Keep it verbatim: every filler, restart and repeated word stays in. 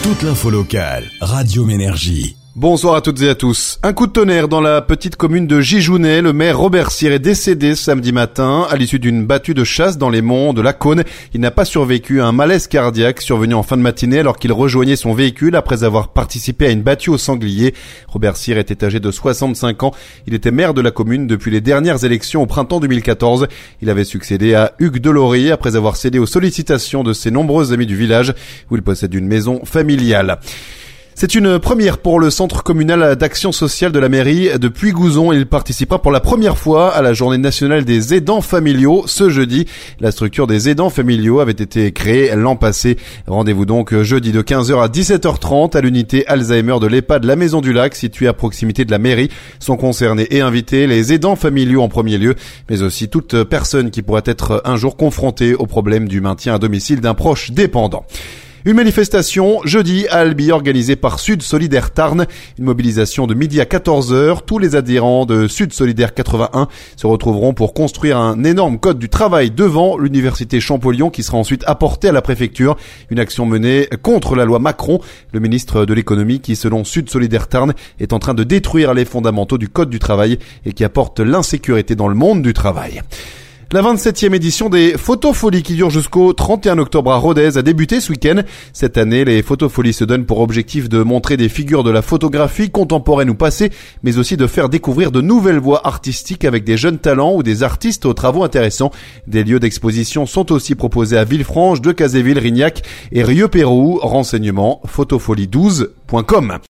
Toute l'info locale, Radio Ménergie. Bonsoir à toutes et à tous. Un coup de tonnerre dans la petite commune de Gijounet. Le maire Robert Cyr est décédé samedi matin à l'issue d'une battue de chasse dans les monts de la Cône. Il n'a pas survécu à un malaise cardiaque survenu en fin de matinée alors qu'il rejoignait son véhicule après avoir participé à une battue au sanglier. Robert Cyr était âgé de soixante-cinq ans. Il était maire de la commune depuis les dernières élections au printemps deux mille quatorze. Il avait succédé à Hugues Delory après avoir cédé aux sollicitations de ses nombreux amis du village où il possède une maison familiale. C'est une première pour le centre communal d'action sociale de la mairie de Puygouzon. Il participera pour la première fois à la journée nationale des aidants familiaux ce jeudi. La structure des aidants familiaux avait été créée l'an passé. Rendez-vous donc jeudi de quinze heures à dix-sept heures trente à l'unité Alzheimer de l'EHPAD La Maison du Lac située à proximité de la mairie. Sont concernés et invités les aidants familiaux en premier lieu, mais aussi toute personne qui pourrait être un jour confrontée au problème du maintien à domicile d'un proche dépendant. Une manifestation jeudi à Albi organisée par Sud Solidaire Tarn. Une mobilisation de midi à quatorze heures. Tous les adhérents de Sud Solidaire quatre-vingt-un se retrouveront pour construire un énorme code du travail devant l'université Champollion qui sera ensuite apporté à la préfecture. Une action menée contre la loi Macron. Le ministre de l'économie qui, selon Sud Solidaire Tarn, est en train de détruire les fondamentaux du code du travail et qui apporte l'insécurité dans le monde du travail. La vingt-septième édition des Photofolies qui dure jusqu'au trente et un octobre à Rodez a débuté ce week-end. Cette année, les Photofolies se donnent pour objectif de montrer des figures de la photographie contemporaine ou passée, mais aussi de faire découvrir de nouvelles voies artistiques avec des jeunes talents ou des artistes aux travaux intéressants. Des lieux d'exposition sont aussi proposés à Villefranche, Decazéville, Rignac et Rieux-Pérou. Renseignements photofolie douze point com.